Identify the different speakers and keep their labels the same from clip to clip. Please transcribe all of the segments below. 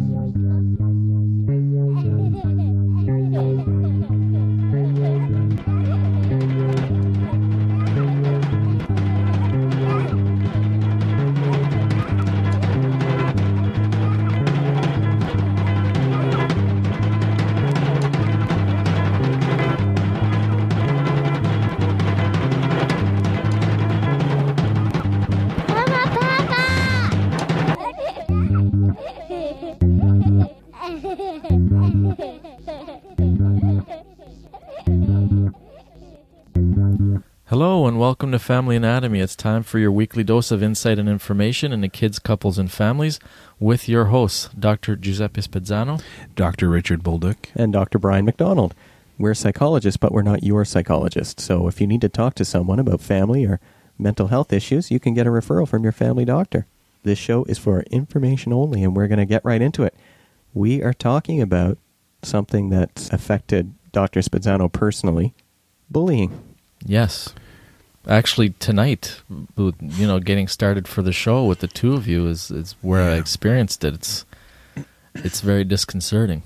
Speaker 1: Hello and welcome to Family Anatomy. It's time for your weekly dose of insight and information into kids, couples, and families with your hosts, Dr. Giuseppe Spezzano,
Speaker 2: Dr. Richard Bolduc,
Speaker 3: and Dr. Brian McDonald. We're psychologists, but we're not your psychologist. So if you need to talk to someone about family or mental health issues, you can get a referral from your family doctor. This show is for information only, and we're going to get right into it. We are talking about something that's affected Dr. Spezzano personally, bullying.
Speaker 1: Yes. Actually, tonight, getting started for the show with the two of you is where I experienced it. It's very disconcerting.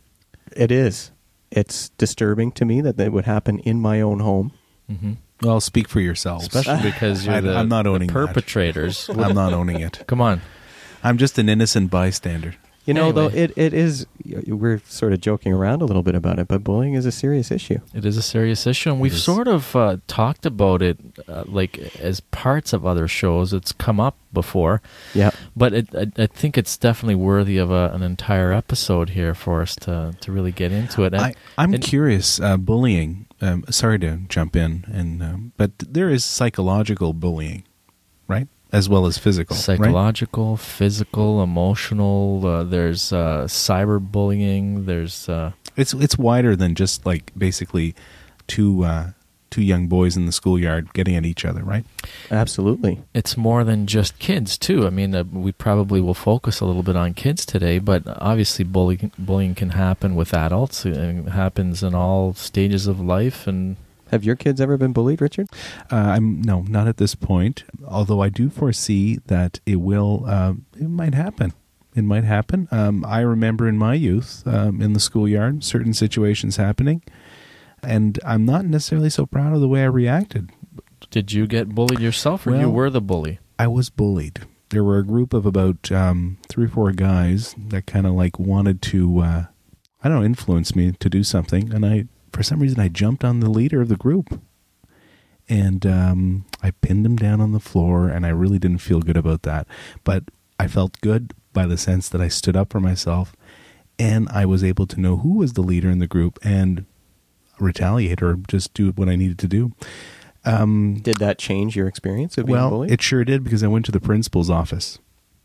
Speaker 3: It is. It's disturbing to me that would happen in my own home.
Speaker 1: Mm-hmm.
Speaker 2: Well, speak for yourselves.
Speaker 1: Especially because you're
Speaker 2: I'm not owning
Speaker 1: the perpetrators.
Speaker 2: I'm not owning it.
Speaker 1: Come on.
Speaker 2: I'm just an innocent bystander.
Speaker 3: You know,
Speaker 1: Anyway.
Speaker 3: though, it is, we're sort of joking around a little bit about it, but bullying is a serious issue.
Speaker 1: It is a serious issue, and we've sort of talked about it like as parts of other shows. It's come up before.
Speaker 3: Yeah.
Speaker 1: But I think it's definitely worthy of an entire episode here for us to really get into it.
Speaker 2: I'm curious, bullying, sorry to jump in, but there is psychological bullying, right? As well as physical,
Speaker 1: psychological, right? Physical, emotional. There's cyberbullying. There's
Speaker 2: it's wider than just like basically two young boys in the schoolyard getting at each other, right?
Speaker 3: Absolutely.
Speaker 1: It's more than just kids too. I mean, we probably will focus a little bit on kids today, but obviously bullying can happen with adults. It happens in all stages of life. And
Speaker 3: have your kids ever been bullied, Richard?
Speaker 2: No, not at this point. Although I do foresee that it will. It might happen. It might happen. I remember in my youth, in the schoolyard, certain situations happening, and I'm not necessarily so proud of the way I reacted.
Speaker 1: Did you get bullied yourself, or you were the bully? I
Speaker 2: was bullied. There were a group of about 3 or 4 guys that kind of like wanted to, influence me to do something, and for some reason, I jumped on the leader of the group, and I pinned him down on the floor, and I really didn't feel good about that. But I felt good by the sense that I stood up for myself, and I was able to know who was the leader in the group and retaliate or just do what I needed to do.
Speaker 3: Did that change your experience of being bullied?
Speaker 2: Well, it sure did, because I went to the principal's office.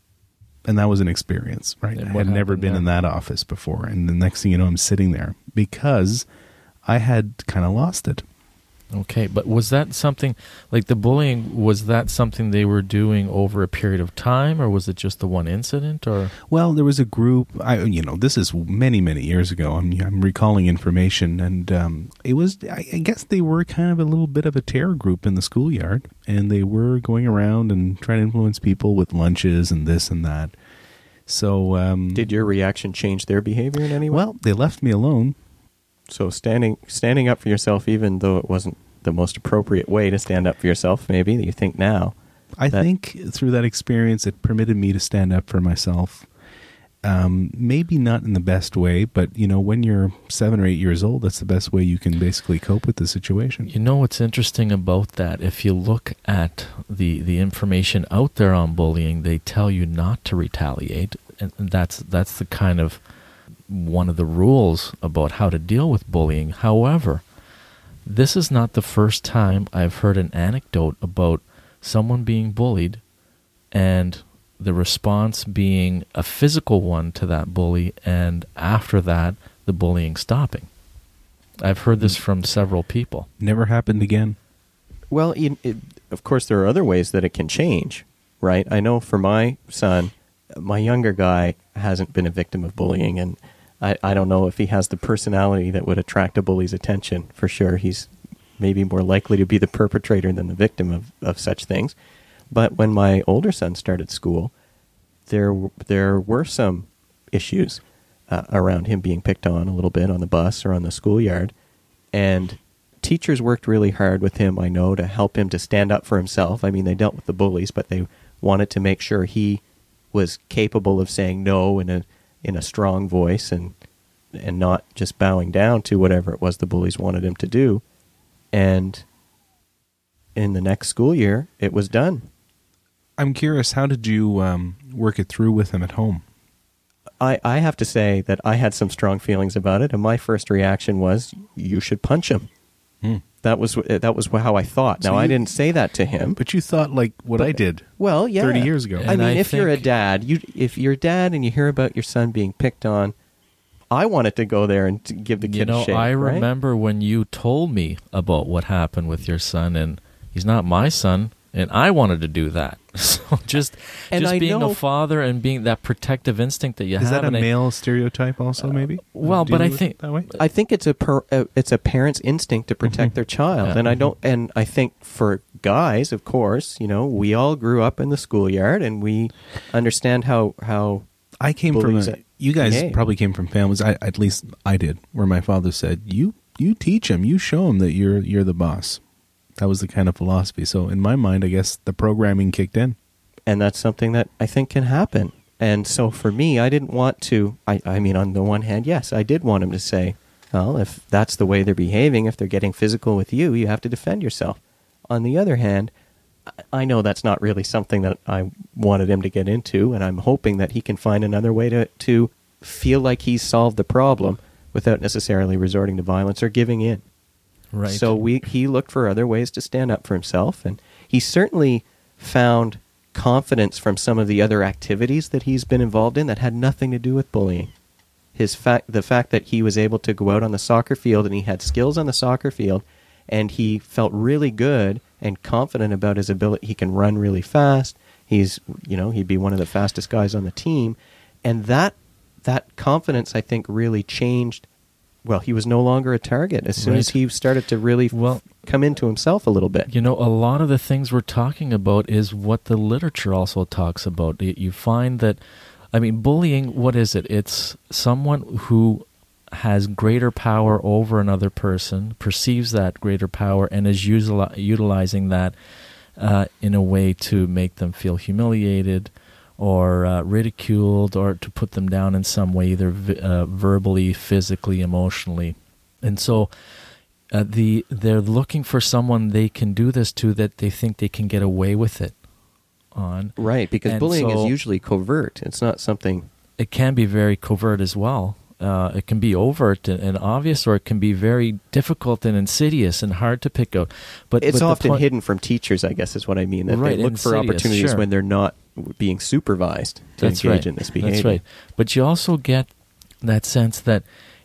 Speaker 2: And that was an experience, right? I had never been in that office before. And the next thing you know, I'm sitting there because I had kind of lost it.
Speaker 1: Okay, but was that something, like the bullying, was that something they were doing over a period of time, or was it just the one incident? Or
Speaker 2: well, there was a group, this is many, many years ago. I'm recalling information, and it was, I guess they were kind of a little bit of a terror group in the schoolyard, and they were going around and trying to influence people with lunches and this and that. So
Speaker 3: did your reaction change their behavior in any way?
Speaker 2: Well, they left me alone.
Speaker 3: So standing up for yourself, even though it wasn't the most appropriate way to stand up for yourself, maybe, that you think now.
Speaker 2: I think through that experience, it permitted me to stand up for myself. Maybe not in the best way, but, when you're 7 or 8 years old, that's the best way you can basically cope with the situation.
Speaker 1: You know what's interesting about that? If you look at the information out there on bullying, they tell you not to retaliate, and that's the kind of one of the rules about how to deal with bullying. However, this is not the first time I've heard an anecdote about someone being bullied and the response being a physical one to that bully, and after that, the bullying stopping. I've heard this from several people.
Speaker 2: Never happened again.
Speaker 3: Well, of course, there are other ways that it can change, right? I know for my son, my younger guy hasn't been a victim of bullying, and I don't know if he has the personality that would attract a bully's attention. For sure, he's maybe more likely to be the perpetrator than the victim of such things. But when my older son started school, there were some issues around him being picked on a little bit on the bus or on the schoolyard. And teachers worked really hard with him, I know, to help him to stand up for himself. I mean, they dealt with the bullies, but they wanted to make sure he was capable of saying no in a strong voice and not just bowing down to whatever it was the bullies wanted him to do. And in the next school year, it was done.
Speaker 2: I'm curious, how did you work it through with him at home?
Speaker 3: I have to say that I had some strong feelings about it, and my first reaction was, you should punch him. That was how I thought.
Speaker 2: So
Speaker 3: now, I didn't say that to him.
Speaker 2: But you thought like what I did
Speaker 3: Well, yeah.
Speaker 2: 30 years ago.
Speaker 3: I
Speaker 1: And
Speaker 3: mean,
Speaker 1: I
Speaker 3: if you're a
Speaker 1: think-
Speaker 3: dad, if you're a dad and you hear about your son being picked on, I wanted to go there and to give the kid a shake.
Speaker 1: I
Speaker 3: right?
Speaker 1: remember when you told me about what happened with your son, and he's not my son, and I wanted to do that. So just
Speaker 3: I
Speaker 1: being
Speaker 3: know-
Speaker 1: a father and being that protective instinct that you
Speaker 2: Is
Speaker 1: have.
Speaker 2: that a
Speaker 1: and
Speaker 2: male stereotype also, maybe?
Speaker 1: well,
Speaker 2: Do you
Speaker 1: but I
Speaker 2: look
Speaker 1: think-
Speaker 2: that way?
Speaker 3: I think it's a parent's instinct to protect their child,
Speaker 1: Yeah.
Speaker 3: and I think for guys, of course, we all grew up in the schoolyard and we understand how
Speaker 2: I came from
Speaker 3: bullies
Speaker 2: you guys
Speaker 3: behave.
Speaker 2: probably came from families. At least I did, where my father said, "You teach him, you show him that you're the boss." That was the kind of philosophy. So in my mind, I guess the programming kicked in.
Speaker 3: and that's something that I think can happen. And so for me, I didn't want to. I mean, on the one hand, yes, I did want him to say, well, if that's the way they're behaving, if they're getting physical with you, you have to defend yourself. On the other hand, I know that's not really something that I wanted him to get into, and I'm hoping that he can find another way to feel like he's solved the problem without necessarily resorting to violence or giving in.
Speaker 1: right.
Speaker 3: So he looked for other ways to stand up for himself, and he certainly found confidence from some of the other activities that he's been involved in that had nothing to do with bullying. The fact that he was able to go out on the soccer field and he had skills on the soccer field, and he felt really good and confident about his ability. He can run really fast. He'd be one of the fastest guys on the team, and that confidence, I think, really changed. Well, he was no longer a target as soon as
Speaker 1: Right.
Speaker 3: he started to really come into himself a little bit.
Speaker 1: A lot of the things we're talking about is what the literature also talks about. You find that, bullying, what is it? It's someone who has greater power over another person, perceives that greater power, and is utilizing that in a way to make them feel humiliated or ridiculed, or to put them down in some way, either verbally, physically, emotionally. And so they're looking for someone they can do this to, that they think they can get away with it on.
Speaker 3: Right, because
Speaker 1: And
Speaker 3: bullying
Speaker 1: so
Speaker 3: is usually covert. It's not something...
Speaker 1: It can be very covert as well. It can be overt and obvious, or it can be very difficult and insidious and hard to pick out. But
Speaker 3: It's
Speaker 1: the
Speaker 3: often
Speaker 1: point-
Speaker 3: hidden from teachers, I guess is what I mean. That
Speaker 1: Right,
Speaker 3: they look for
Speaker 1: insidious,
Speaker 3: opportunities
Speaker 1: sure.
Speaker 3: when they're not being supervised to
Speaker 1: That's
Speaker 3: engage
Speaker 1: right.
Speaker 3: in this behavior.
Speaker 1: That's right. But you also get that sense that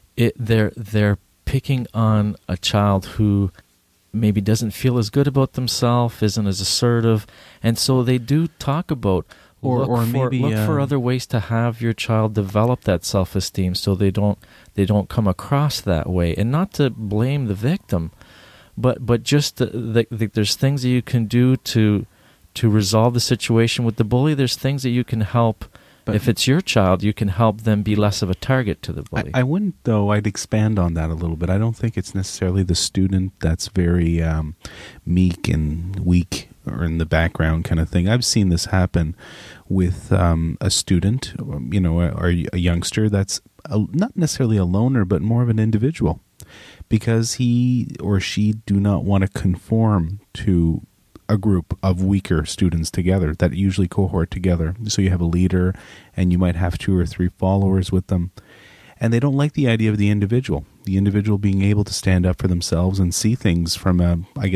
Speaker 1: they're picking on a child who maybe doesn't feel as good about themselves, isn't as assertive, and so they do talk about look for other ways to have your child develop that self-esteem, so they don't come across that way, and not to blame the victim, but just there's things that you can do to resolve the situation with the bully. There's things that you can help.
Speaker 2: But
Speaker 1: if it's your child, you can help them be less of a target to the bully.
Speaker 2: I wouldn't, though. I'd expand on that a little bit. I don't think it's necessarily the student that's very meek and weak or in the background kind of thing. I've seen this happen with a student, or a youngster that's not necessarily a loner, but more of an individual, because he or she do not want to conform to a group of weaker students together that usually cohort together. So you have a leader and you might have 2 or 3 followers with them. And they don't like the idea of the individual being able to stand up for themselves and see things from I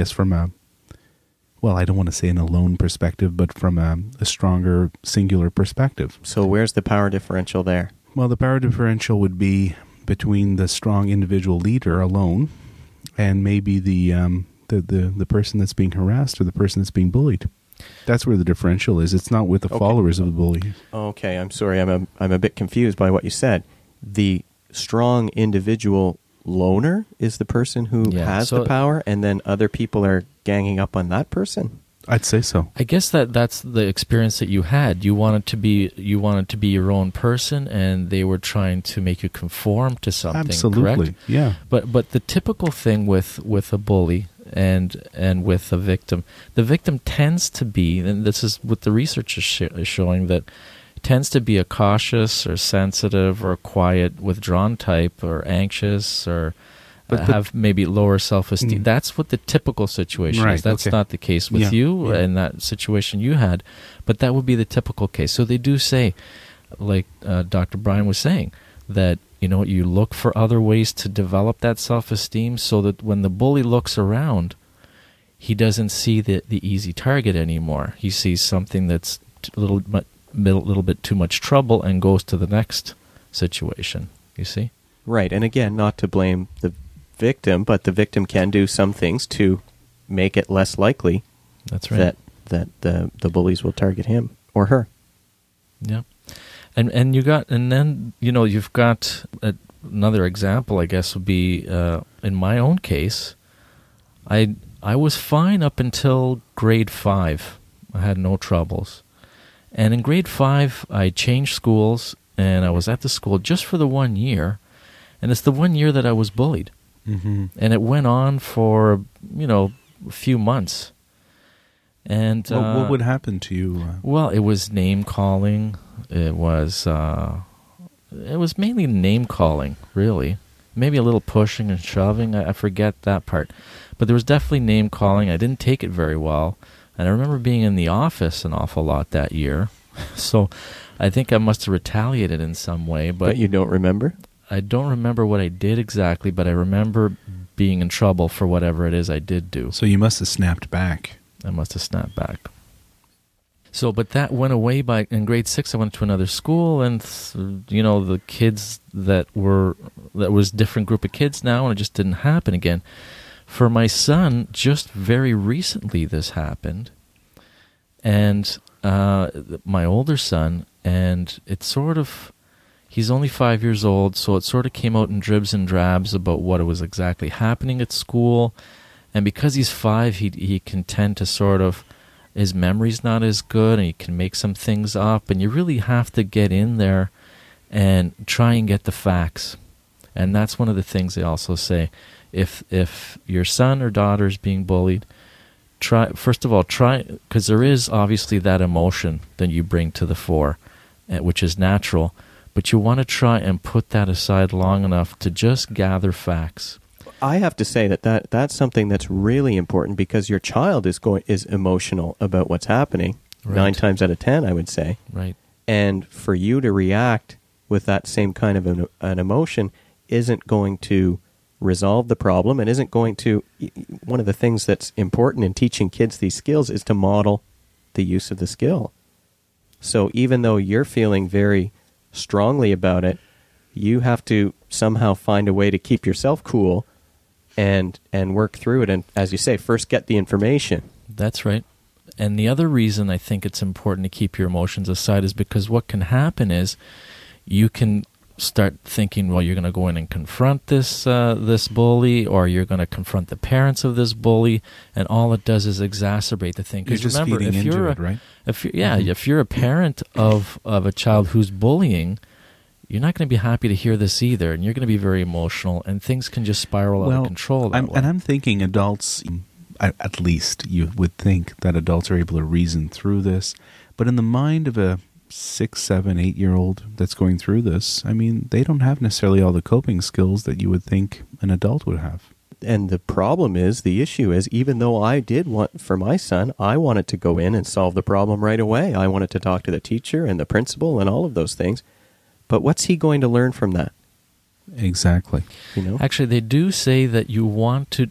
Speaker 2: don't want to say an alone perspective, but from a stronger singular perspective.
Speaker 3: So where's the power differential there?
Speaker 2: Well, the power differential would be between the strong individual leader alone and maybe the person that's being harassed or the person that's being bullied. That's where the differential is. It's not with the followers of the bully.
Speaker 3: Okay, I'm sorry. I'm a bit confused by what you said. The strong individual loner is the person who
Speaker 1: Yeah,
Speaker 3: has
Speaker 1: so-
Speaker 3: the power, and then other people are ganging up on that person?
Speaker 2: I'd say so.
Speaker 1: I guess that's the experience that you had. You wanted to be your own person, and they were trying to make you conform to something.
Speaker 2: Absolutely,
Speaker 1: correct?
Speaker 2: yeah.
Speaker 1: But the typical thing with a bully and with a victim, the victim tends to be, and this is what the research is showing, that tends to be a cautious or sensitive or quiet, withdrawn type, or anxious, or have maybe lower self-esteem. That's what the typical situation is. That's not the case with you in that situation you had, but that would be the typical case. So they do say, like Dr. Brian was saying, that you look for other ways to develop that self-esteem so that when the bully looks around, he doesn't see the easy target anymore. He sees something that's a little bit too much trouble and goes to the next situation, you see?
Speaker 3: Right, and again, not to blame the victim, but the victim can do some things to make it less likely
Speaker 1: that's right.
Speaker 3: that the bullies will target him or her.
Speaker 1: Yeah. And then you've got another example, I guess, would be in my own case, I was fine up until grade 5. I had no troubles. And in grade 5, I changed schools, and I was at the school just for the 1 year, and it's the 1 year that I was bullied.
Speaker 2: Mm-hmm.
Speaker 1: And it went on for, a few months. And
Speaker 2: what would happen to you?
Speaker 1: Well, it was name-calling. It was mainly name-calling, really. Maybe a little pushing and shoving. I forget that part. But there was definitely name-calling. I didn't take it very well. And I remember being in the office an awful lot that year. So I think I must have retaliated in some way. But
Speaker 3: you don't remember?
Speaker 1: I don't remember what I did exactly, but I remember being in trouble for whatever it is I did do.
Speaker 2: So you must have snapped back.
Speaker 1: I must have snapped back. So, but that went away in grade 6. I went to another school, and the kids that was a different group of kids now, and it just didn't happen again. For my son, just very recently this happened, and my older son, and it's sort of, he's only 5 years old, so it sort of came out in dribs and drabs about what was exactly happening at school. And because he's 5, he can tend to sort of, his memory's not as good, and he can make some things up, and you really have to get in there and try and get the facts. And that's one of the things they also say. If your son or daughter is being bullied, try, because there is obviously that emotion that you bring to the fore, which is natural, but you want to try and put that aside long enough to just gather facts.
Speaker 3: I have to say that's something that's really important, because your child is emotional about what's happening. Right. 9 times out of 10, I would say.
Speaker 1: Right.
Speaker 3: And for you to react with that same kind of an emotion isn't going to resolve the problem, and isn't going to. One of the things that's important in teaching kids these skills is to model the use of the skill. So even though you're feeling very strongly about it, you have to somehow find a way to keep yourself cool and work through it. And as you say, first get the information.
Speaker 1: That's right. And the other reason I think it's important to keep your emotions aside is because what can happen is you can start thinking, well, you're going to go in and confront this bully, or you're going to confront the parents of this bully, and all it does is exacerbate the thing.
Speaker 2: Because remember, if you're right?
Speaker 1: If you're a parent of a child who's bullying, you're not going to be happy to hear this either, and you're going to be very emotional, and things can just spiral out of control that way.
Speaker 2: And I'm thinking adults, at least you would think that adults are able to reason through this, but in the mind of a 6, 7, 8-year-old that's going through this, I mean, they don't have necessarily all the coping skills that you would think an adult would have.
Speaker 3: And the issue is, even though I did want, for my son, I wanted to go in and solve the problem right away. I wanted to talk to the teacher and the principal and all of those things. But what's he going to learn from that?
Speaker 2: Exactly.
Speaker 1: Actually, they do say that you want to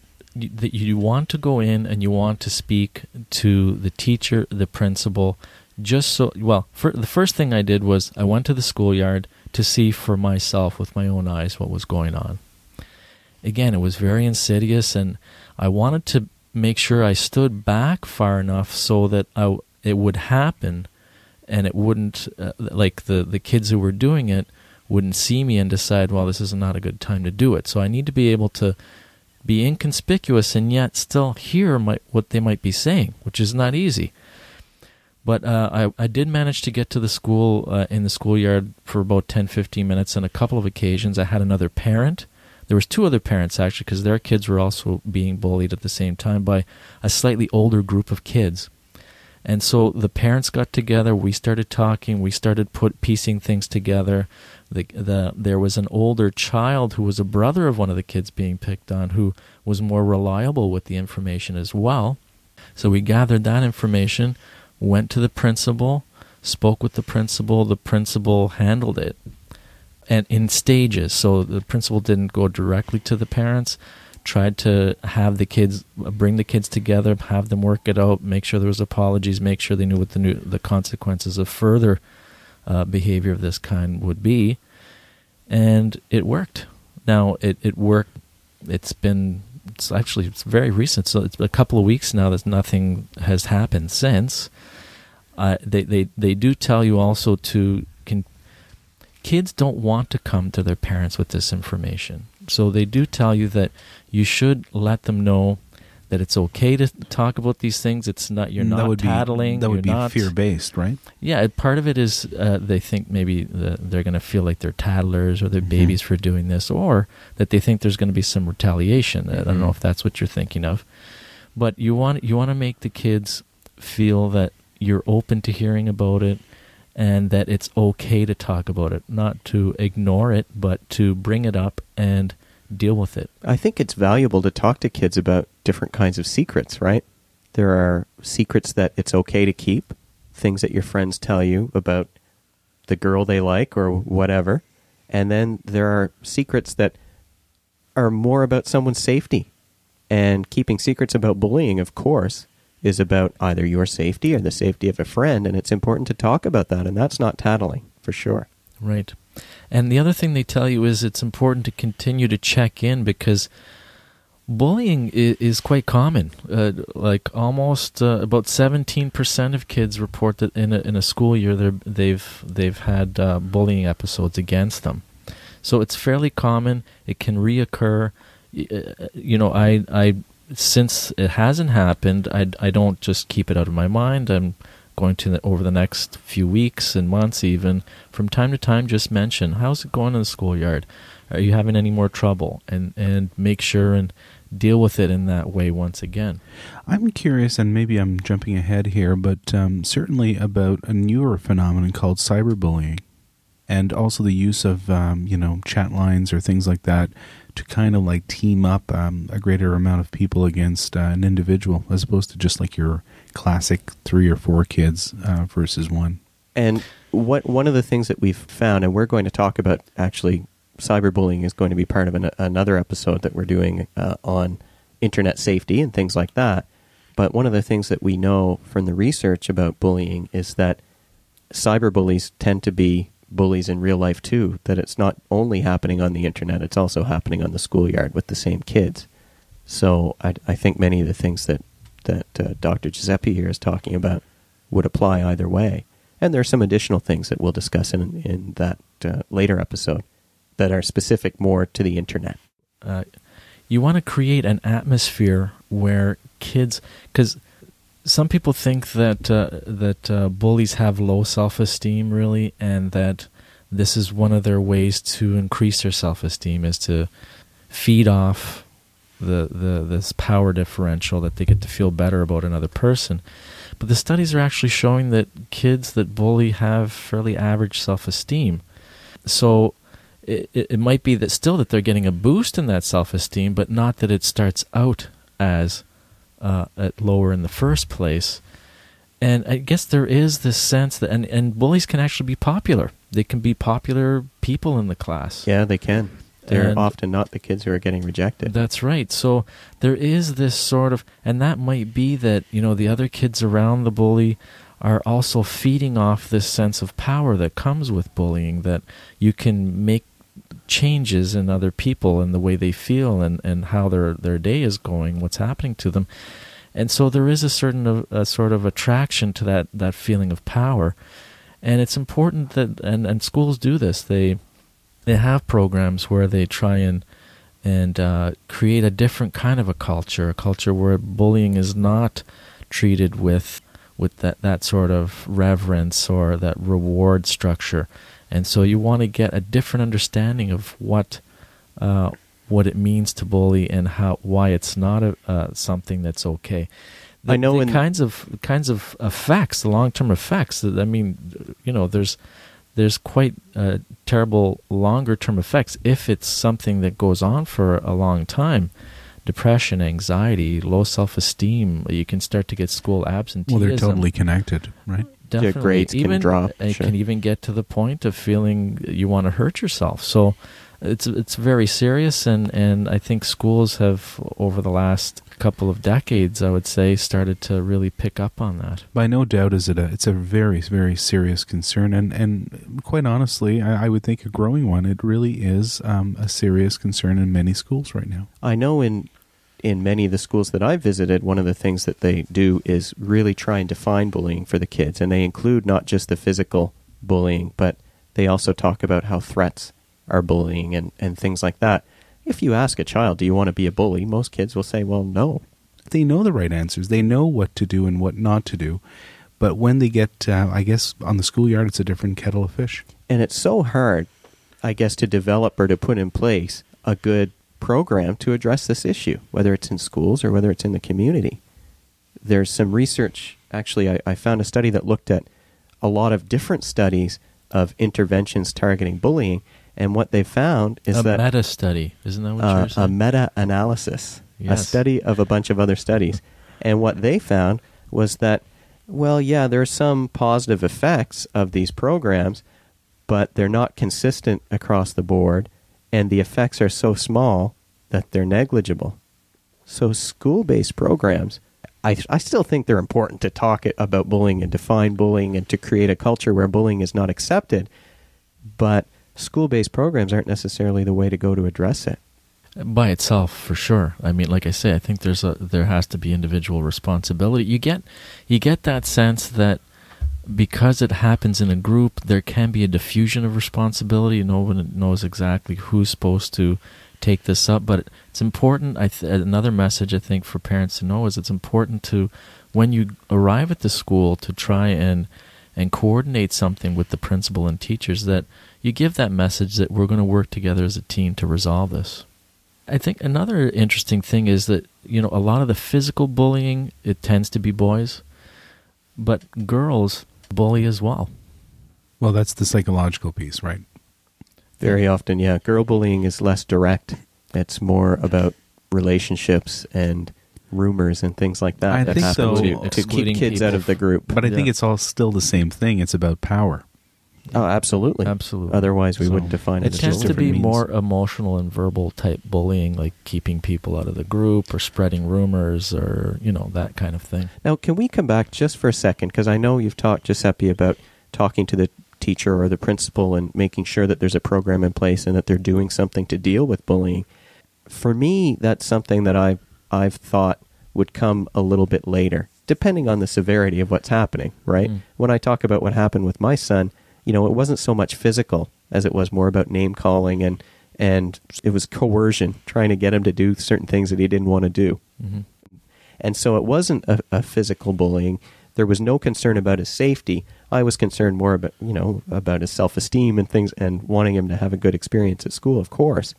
Speaker 1: go in and you want to speak to the teacher, the principal. The first thing I did was I went to the schoolyard to see for myself with my own eyes what was going on. Again, it was very insidious, and I wanted to make sure I stood back far enough so that it would happen, and it wouldn't, like the kids who were doing it wouldn't see me and decide, well, this is not a good time to do it. So I need to be able to be inconspicuous and yet still hear what they might be saying, which is not easy. But I did manage to get to the school in the schoolyard for about 10-15 minutes on a couple of occasions. I had another parent. There was 2 other parents, actually, because their kids were also being bullied at the same time by a slightly older group of kids. And so the parents got together, we started talking, we started piecing things together. There was an older child who was a brother of one of the kids being picked on who was more reliable with the information as well. So we gathered that information, went to the principal, spoke with the principal handled it. And in stages, so the principal didn't go directly to the parents, tried to have the kids, bring the kids together, have them work it out, make sure there was apologies, make sure they knew what the consequences of further behavior of this kind would be. And it worked. Now, it worked. It's very recent, so it's a couple of weeks now that nothing has happened since. They do tell you also kids don't want to come to their parents with this information. So they do tell you that you should let them know that it's okay to talk about these things. It's not, you're not tattling.
Speaker 2: That would be fear-based, right?
Speaker 1: Yeah, part of it is they think maybe they're going to feel like they're tattlers or they're babies for doing this, or that they think there's going to be some retaliation. I don't know if that's what you're thinking of. But you want to make the kids feel that you're open to hearing about it, and that it's okay to talk about it, not to ignore it, but to bring it up and deal with it.
Speaker 3: I think it's valuable to talk to kids about different kinds of secrets, right? There are secrets that it's okay to keep, things that your friends tell you about the girl they like or whatever. And then there are secrets that are more about someone's safety. And keeping secrets about bullying, of course, is about either your safety or the safety of a friend, and it's important to talk about that, and that's not tattling, for sure.
Speaker 1: Right. And the other thing they tell you is it's important to continue to check in, because bullying is quite common. Like almost about 17% of kids report that in a school year they've had bullying episodes against them. So it's fairly common. It can reoccur. I since it hasn't happened, I don't just keep it out of my mind. I'm going to, over the next few weeks and months even, from time to time just mention, how's it going in the schoolyard? Are you having any more trouble? And make sure and deal with it in that way once again.
Speaker 2: I'm curious, and maybe I'm jumping ahead here, but certainly about a newer phenomenon called cyberbullying, and also the use of chat lines or things like that to kind of like team up a greater amount of people against an individual, as opposed to just like your classic 3 or 4 kids versus one.
Speaker 3: And one of the things that we've found, and we're going to talk about, actually, cyberbullying is going to be part of another episode that we're doing on internet safety and things like that. But one of the things that we know from the research about bullying is that cyberbullies tend to be bullies in real life too, that it's not only happening on the internet, it's also happening on the schoolyard with the same kids. So I think many of the things that Dr. Giuseppe here is talking about would apply either way. And there are some additional things that we'll discuss in that later episode that are specific more to the internet.
Speaker 1: You want to create an atmosphere where kids, because some people think that bullies have low self-esteem, really, and that this is one of their ways to increase their self-esteem, is to feed off this power differential, that they get to feel better about another person. But the studies are actually showing that kids that bully have fairly average self-esteem. So it might be that they're getting a boost in that self-esteem, but not that it starts out as at lower in the first place. And I guess there is this sense that, and bullies can actually be popular. They can be popular people in the class.
Speaker 3: Yeah, they can. They're often not the kids who are getting rejected.
Speaker 1: That's right. So there is this sort of, and that might be that, the other kids around the bully are also feeding off this sense of power that comes with bullying, that you can make changes in other people and the way they feel and how their day is going, what's happening to them. And so there is a certain sort of attraction to that feeling of power. And it's important that, and schools do this, they have programs where they try and and create a different kind of a culture where bullying is not treated with that sort of reverence or that reward structure. And so you want to get a different understanding of what it means to bully and why it's not something that's okay.
Speaker 3: I know
Speaker 1: the kinds of effects, the long-term effects. I mean, there's quite terrible longer-term effects if it's something that goes on for a long time. Depression, anxiety, low self-esteem. You can start to get school absenteeism.
Speaker 2: Well, they're totally connected, right?
Speaker 1: Definitely.
Speaker 3: Your grades can drop.
Speaker 1: It
Speaker 3: Sure.
Speaker 1: can even get to the point of feeling you want to hurt yourself. So it's very serious, and I think schools have, over the last couple of decades, I would say, started to really pick up on that.
Speaker 2: By no doubt it's a very, very serious concern, and quite honestly, I would think a growing one. It really is a serious concern in many schools right now.
Speaker 3: I know in many of the schools that I've visited, one of the things that they do is really try and define bullying for the kids, and they include not just the physical bullying, but they also talk about how threats are bullying and things like that. If you ask a child, do you want to be a bully? Most kids will say, well, no.
Speaker 2: They know the right answers. They know what to do and what not to do. But when they get, I guess, on the schoolyard, it's a different kettle of fish.
Speaker 3: And it's so hard, I guess, to develop or to put in place a good program to address this issue, whether it's in schools or whether it's in the community. There's some research. Actually, I found a study that looked at a lot of different studies of interventions targeting bullying. And what they found is
Speaker 1: a
Speaker 3: that
Speaker 1: meta-study, isn't that what you're saying?
Speaker 3: A meta-analysis,
Speaker 1: Yes.
Speaker 3: a study of a bunch of other studies. And what they found was that, well, yeah, there are some positive effects of these programs, but they're not consistent across the board, and the effects are so small that they're negligible. So school-based programs, I still think they're important to talk about bullying and define bullying and to create a culture where bullying is not accepted, but school-based programs aren't necessarily the way to go to address it.
Speaker 1: By itself, for sure. I mean, like I say, I think there has to be individual responsibility. You get that sense that because it happens in a group, there can be a diffusion of responsibility. No one knows exactly who's supposed to take this up, but it's important. Another message I think for parents to know is it's important to, when you arrive at the school, to try and coordinate something with the principal and teachers, that you give that message that we're going to work together as a team to resolve this. I think another interesting thing is that, a lot of the physical bullying, it tends to be boys, but girls bully as well.
Speaker 2: Well, that's the psychological piece, right?
Speaker 3: Very often, yeah. Girl bullying is less direct. It's more about relationships and rumors and things like that.
Speaker 2: I
Speaker 3: that
Speaker 2: think
Speaker 3: happen
Speaker 2: so.
Speaker 3: to keep
Speaker 1: Excluding
Speaker 3: kids
Speaker 1: people
Speaker 3: out of the group.
Speaker 2: But I think
Speaker 1: Yeah.
Speaker 2: it's all still the same thing. It's about power.
Speaker 3: Oh, absolutely.
Speaker 1: Absolutely.
Speaker 3: Otherwise, we
Speaker 2: So
Speaker 3: wouldn't define it
Speaker 1: It
Speaker 3: as
Speaker 1: tends to
Speaker 3: bullying.
Speaker 1: be
Speaker 2: means.
Speaker 1: more emotional and verbal type bullying, like keeping people out of the group or spreading rumors or, that kind of thing.
Speaker 3: Now, can we come back just for a second? Because I know you've talked, Giuseppe, about talking to the teacher or the principal and making sure that there's a program in place and that they're doing something to deal with bullying. For me, that's something that I've thought would come a little bit later, depending on the severity of what's happening, right?
Speaker 1: Mm.
Speaker 3: When I talk about what happened with my son, it wasn't so much physical as it was more about name-calling and it was coercion, trying to get him to do certain things that he didn't want to do.
Speaker 1: Mm-hmm.
Speaker 3: And so it wasn't a physical bullying. There was no concern about his safety. I was concerned more about, about his self-esteem and things and wanting him to have a good experience at school, of course.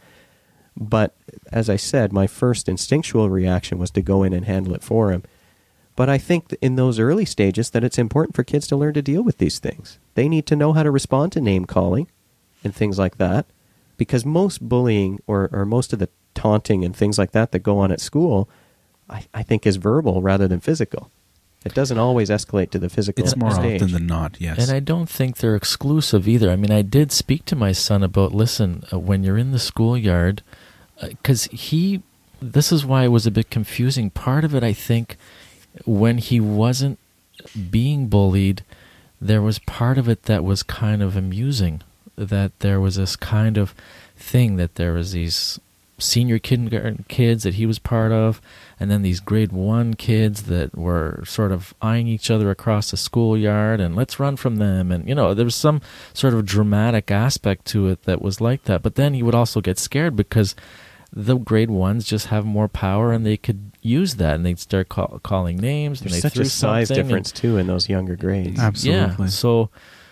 Speaker 3: But as I said, my first instinctual reaction was to go in and handle it for him. But I think in those early stages that it's important for kids to learn to deal with these things. They need to know how to respond to name-calling and things like that, because most bullying or most of the taunting and things like that go on at school, I think is verbal rather than physical. It doesn't always escalate to the physical
Speaker 2: It's more
Speaker 3: stage.
Speaker 2: often than not, yes.
Speaker 1: And I don't think they're exclusive either. I mean, I did speak to my son about, listen, when you're in the schoolyard, because this is why it was a bit confusing. Part of it, I think, when he wasn't being bullied, there was part of it that was kind of amusing, that there was this kind of thing that there was these senior kindergarten kids that he was part of, and then these grade 1 kids that were sort of eyeing each other across the schoolyard and let's run from them, and there was some sort of dramatic aspect to it that was like that. But then he would also get scared because the grade ones just have more power, and they could use that, and they'd start calling names.
Speaker 3: There's
Speaker 1: and they
Speaker 3: such a size difference, too, in those younger grades.
Speaker 2: Absolutely.
Speaker 1: Yeah,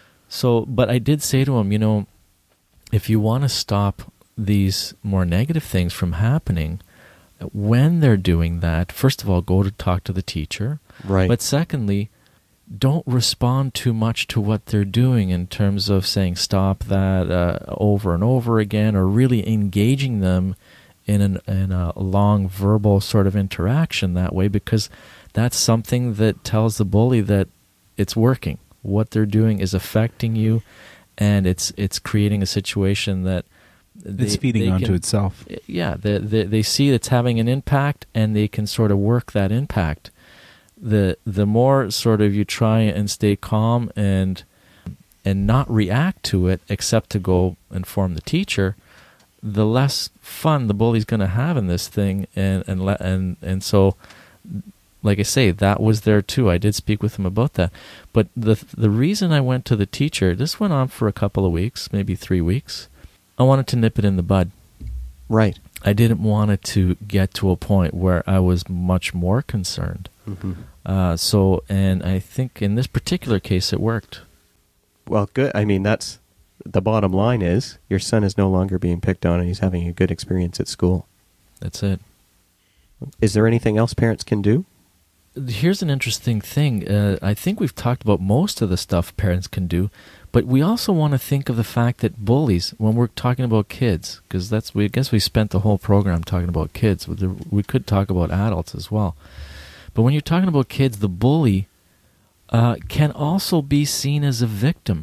Speaker 1: but I did say to him, if you want to stop these more negative things from happening, when they're doing that, first of all, go to talk to the teacher.
Speaker 3: Right.
Speaker 1: But secondly, don't respond too much to what they're doing in terms of saying stop that over and over again, or really engaging them in a long verbal sort of interaction that way, because that's something that tells the bully that it's working. What they're doing is affecting you, and it's creating a situation that
Speaker 2: it's feeding onto itself.
Speaker 1: Yeah, they see it's having an impact, and they can sort of work that impact. The more sort of you try and stay calm and not react to it, except to go inform the teacher, the less fun the bully's going to have in this thing, and so, like I say, that was there too. I did speak with him about that, but the reason I went to the teacher, this went on for a couple of weeks, maybe 3 weeks. I wanted to nip it in the bud.
Speaker 3: Right.
Speaker 1: I didn't want it to get to a point where I was much more concerned.
Speaker 3: Mm-hmm.
Speaker 1: And I think in this particular case, it worked.
Speaker 3: Well, good. I mean, that's the bottom line is your son is no longer being picked on, and he's having a good experience at school.
Speaker 1: That's it.
Speaker 3: Is there anything else parents can do?
Speaker 1: Here's an interesting thing. I think we've talked about most of the stuff parents can do, but we also want to think of the fact that bullies, when we're talking about kids, because I guess we spent the whole program talking about kids. We could talk about adults as well. But when you're talking about kids, the bully can also be seen as a victim,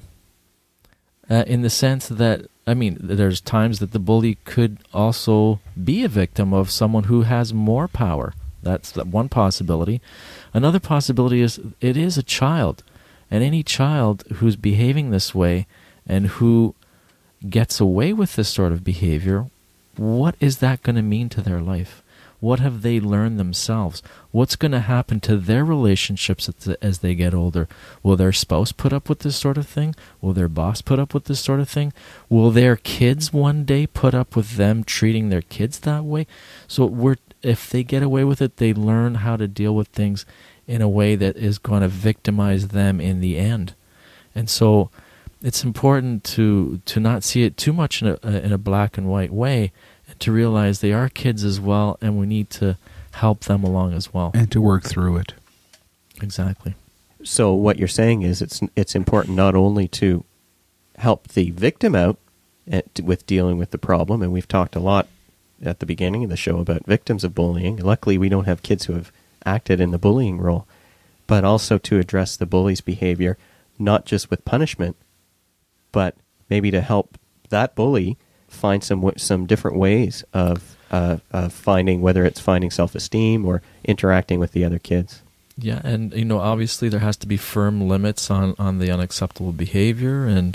Speaker 1: in the sense that, there's times that the bully could also be a victim of someone who has more power. That's one possibility. Another possibility is it is a child, and any child who's behaving this way and who gets away with this sort of behavior, what is that going to mean to their life? What have they learned themselves? What's going to happen to their relationships as they get older? Will their spouse put up with this sort of thing? Will their boss put up with this sort of thing? Will their kids one day put up with them treating their kids that way? So if they get away with it, they learn how to deal with things in a way that is going to victimize them in the end. And so it's important to not see it too much in a black and white way, and to realize they are kids as well, and we need to help them along as well.
Speaker 2: And to work through it.
Speaker 1: Exactly.
Speaker 3: So what you're saying is it's important not only to help the victim out with dealing with the problem, and we've talked a lot at the beginning of the show about victims of bullying. Luckily, we don't have kids who have acted in the bullying role, but also to address the bully's behavior, not just with punishment, but maybe to help that bully find some different ways of finding, whether it's finding self-esteem or interacting with the other kids.
Speaker 1: Yeah, and obviously there has to be firm limits on the unacceptable behavior, and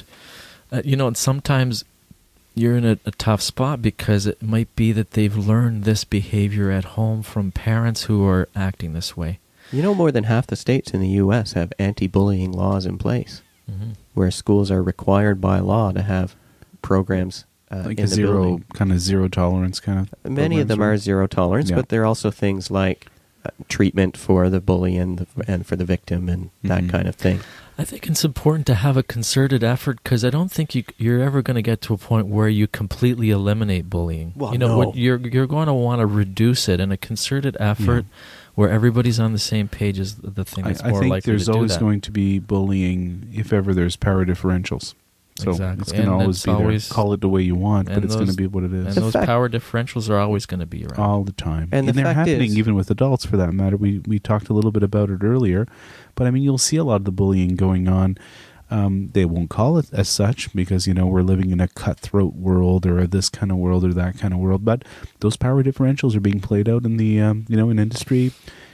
Speaker 1: and sometimes you're in a tough spot because it might be that they've learned this behavior at home from parents who are acting this way.
Speaker 3: More than half the states in the U.S. have anti-bullying laws in place, mm-hmm. where schools are required by law to have programs
Speaker 2: like
Speaker 3: in
Speaker 2: a
Speaker 3: the building.
Speaker 2: zero tolerance kind of.
Speaker 3: Many of them are zero tolerance, but there are also things like treatment for the bully and for the victim and that kind of thing.
Speaker 1: I think it's important to have a concerted effort, because I don't think you're ever going to get to a point where you completely eliminate bullying.
Speaker 3: Well, no.
Speaker 1: You're going to want to reduce it, and a concerted effort where everybody's on the same page is the thing that's more likely to do that.
Speaker 2: I think there's always going to be bullying if ever there's power differentials. So
Speaker 1: exactly.
Speaker 2: It's going to always be there. Call it the way you want, but it's going to be what it is.
Speaker 1: And those power differentials are always going to be around.
Speaker 2: All the time.
Speaker 3: And
Speaker 2: they're happening even with adults, for that matter. We talked a little bit about it earlier, but you'll see a lot of the bullying going on. They won't call it as such because, we're living in a cutthroat world or this kind of world or that kind of world, but those power differentials are being played out in the, in industry,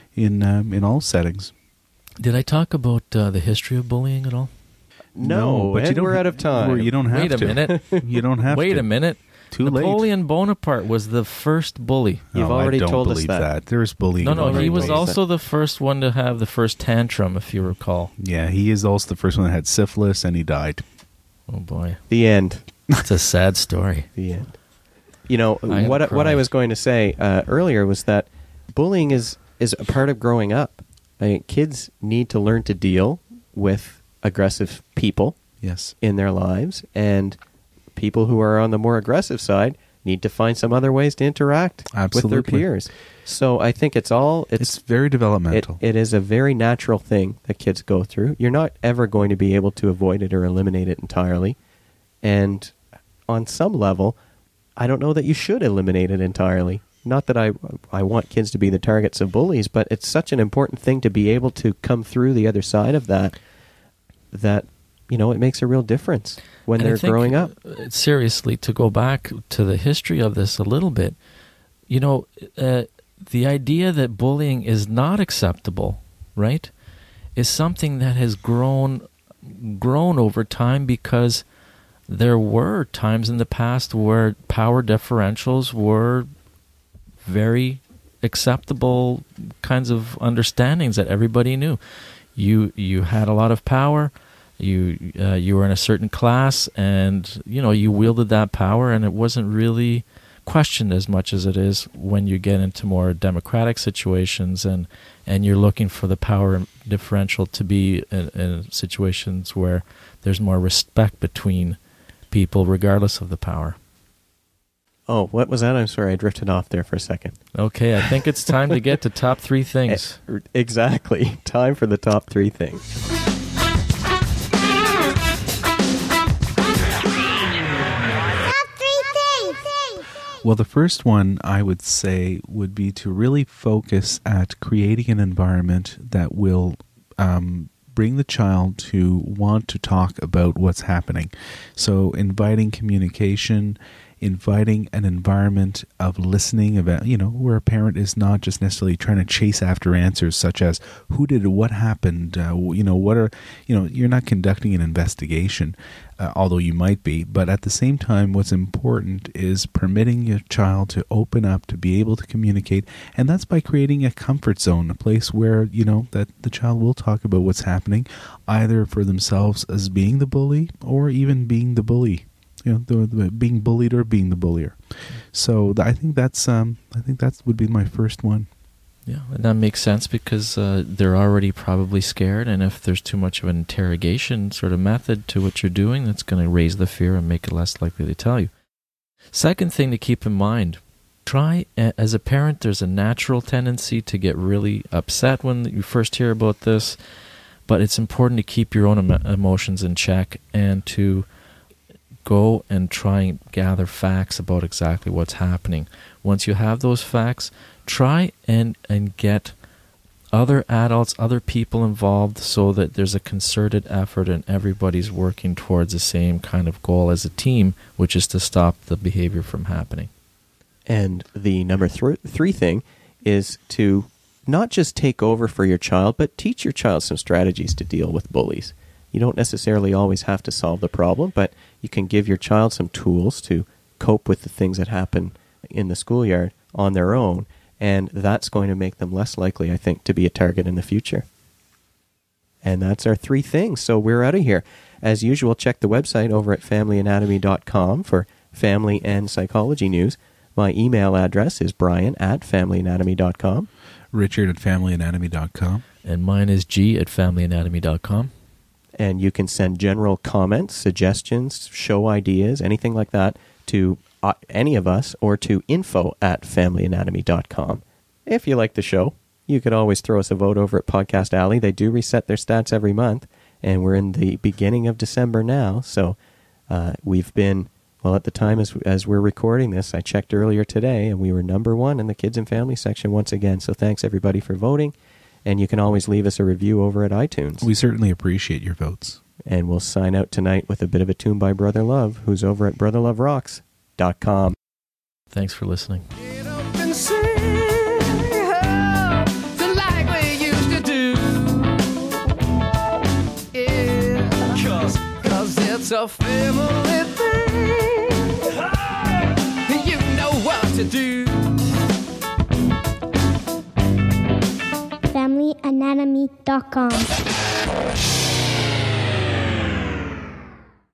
Speaker 2: in all settings.
Speaker 1: Did I talk about the history of bullying at all?
Speaker 3: No, but we're out of time.
Speaker 2: You don't have
Speaker 1: Wait a minute.
Speaker 2: You don't have
Speaker 1: Wait
Speaker 2: to.
Speaker 1: a minute.
Speaker 2: Too late.
Speaker 1: Napoleon Bonaparte was the first bully.
Speaker 3: You've already told us
Speaker 2: that. There's bullying.
Speaker 1: No, he was also the first one to have the first tantrum, if you recall.
Speaker 2: Yeah, he is also the first one that had syphilis, and he died.
Speaker 1: Oh, boy.
Speaker 3: The end.
Speaker 1: It's a sad story.
Speaker 3: The end. what I was going to say earlier was that bullying is a part of growing up. Kids need to learn to deal with aggressive people in their lives, and people who are on the more aggressive side need to find some other ways to interact with their peers. So I think it's very developmental. It is a very natural thing that kids go through. You're not ever going to be able to avoid it or eliminate it entirely. And on some level, I don't know that you should eliminate it entirely. Not that I want kids to be the targets of bullies, but it's such an important thing to be able to come through the other side of that it makes a real difference when they're growing up.
Speaker 1: Seriously, to go back to the history of this a little bit, the idea that bullying is not acceptable, right, is something that has grown over time, because there were times in the past where power differentials were very acceptable kinds of understandings that everybody knew. You had a lot of power. You were in a certain class, and you wielded that power, and it wasn't really questioned as much as it is when you get into more democratic situations, and you're looking for the power differential to be in situations where there's more respect between people regardless of the power.
Speaker 3: Oh, what was that? I'm sorry, I drifted off there for a second.
Speaker 1: Okay, I think it's time to get to top 3 things.
Speaker 3: Exactly. Time for the top 3 things.
Speaker 2: Well, the first one I would say would be to really focus at creating an environment that will bring the child to want to talk about what's happening. So inviting communication, inviting an environment of listening, about where a parent is not just necessarily trying to chase after answers such as who did it, what happened, what are, you're not conducting an investigation, although you might be. But at the same time, what's important is permitting your child to open up, to be able to communicate, and that's by creating a comfort zone, a place where that the child will talk about what's happening, either for themselves as being the bully or even being the bully. The being bullied or being the bullier. So I think that would be my first one.
Speaker 1: Yeah, and that makes sense, because they're already probably scared, and if there's too much of an interrogation sort of method to what you're doing, that's going to raise the fear and make it less likely to tell you. Second thing to keep in mind, as a parent, there's a natural tendency to get really upset when you first hear about this, but it's important to keep your own emotions in check and to go and try and gather facts about exactly what's happening. Once you have those facts, try and get other adults, other people involved, so that there's a concerted effort and everybody's working towards the same kind of goal as a team, which is to stop the behavior from happening.
Speaker 3: And the number 3 thing is to not just take over for your child, but teach your child some strategies to deal with bullies. You don't necessarily always have to solve the problem, but you can give your child some tools to cope with the things that happen in the schoolyard on their own, and that's going to make them less likely, I think, to be a target in the future. And that's our 3 things. So we're out of here. As usual, check the website over at familyanatomy.com for family and psychology news. My email address is brian@familyanatomy.com.
Speaker 2: Richard@familyanatomy.com.
Speaker 1: And mine is g@familyanatomy.com.
Speaker 3: And you can send general comments, suggestions, show ideas, anything like that to any of us, or to info@familyanatomy.com. If you like the show, you could always throw us a vote over at Podcast Alley. They do reset their stats every month, and we're in the beginning of December now. So we've been, at the time as we're recording this, I checked earlier today, and we were number 1 in the Kids and Family section once again. So thanks, everybody, for voting. And you can always leave us a review over at iTunes.
Speaker 2: We certainly appreciate your votes.
Speaker 3: And we'll sign out tonight with a bit of a tune by Brother Love, who's over at brotherloverocks.com.
Speaker 1: Thanks for listening.
Speaker 4: Get up and sing, like we used to do. Yeah, 'cause it's a family thing. You know what to do.
Speaker 5: FamilyAnatomy.com